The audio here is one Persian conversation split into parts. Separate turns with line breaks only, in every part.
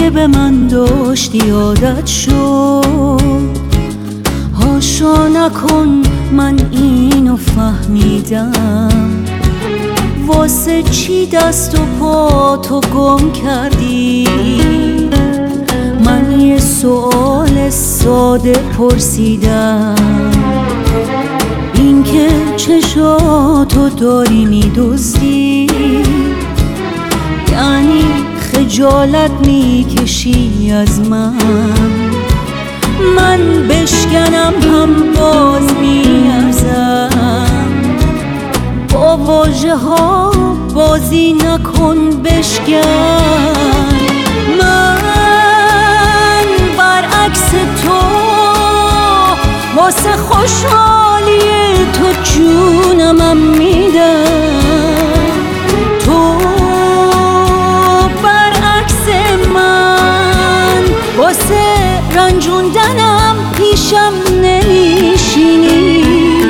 که به من داشتی عادت شد. هاشا نکن من اینو فهمیدم، واسه چی دست و پا تو گم کردی؟ من یه سوال ساده پرسیدم، این که چشاتو داری میدزدی، یعنی خجالت میکشی از من؟ من بشکنم هم باز میارزم، با واژه ها بازی نکن بشکن. من برعکس تو واسه خوشحالی تو جونمم میدم، تو برعکس من واسه رنجوندنم پیشم نمیشینی.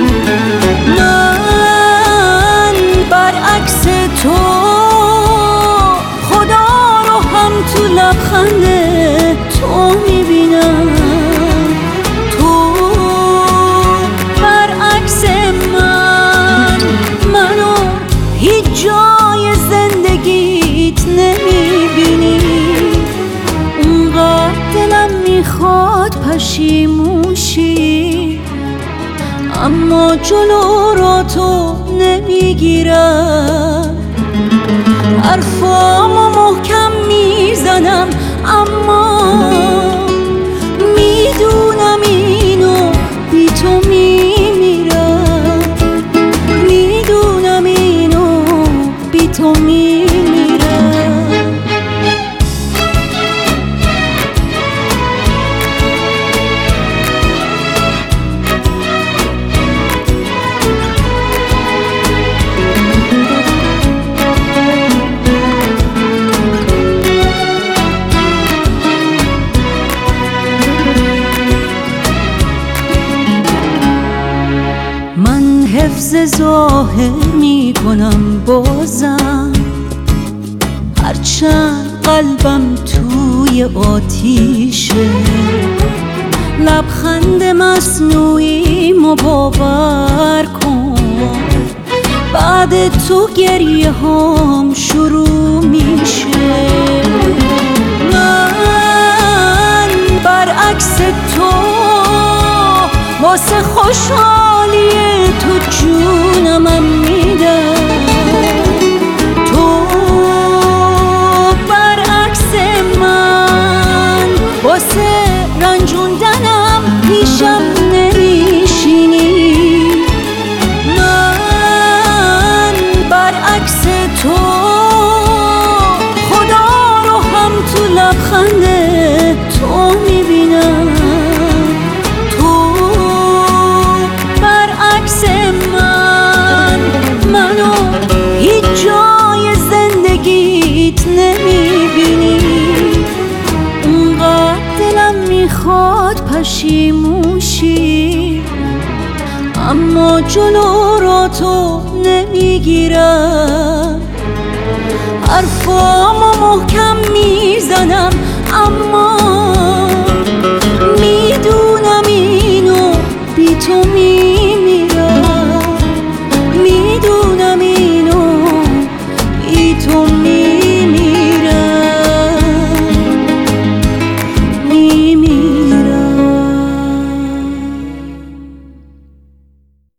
من برعکس تو خدا رو هم تو لبخند تو میبینم، تو برعکس من منو هیچ جای زندگیت نمیبینی. اونقدر دلم میخواد پشیموشی، اما جلو را تو نمیگیرم. حرفامو محکم میزنم اما میدونم اینو بی تو میمیرم، میدونم اینو بی تو میمیرم. حفظ ظاهر میکنم بازم، هرچند قلبم توی آتیشه. لبخند مصنوعی مو باور کن، بعد تو گریه هام شروع میشه. من برعکس تو واسه خوشحالی تو جونمم میدم، تو برعکس من واسه رنجوندنم پیشم نمیشینی. من برعکس تو خدا رو هم تو لبخند تو میبینم، منو هیچ جای زندگیت نمیبینی. اونقدر دلم میخواد پشیموشی، اما جلو را تو نمیگیرم. حرفامو محکم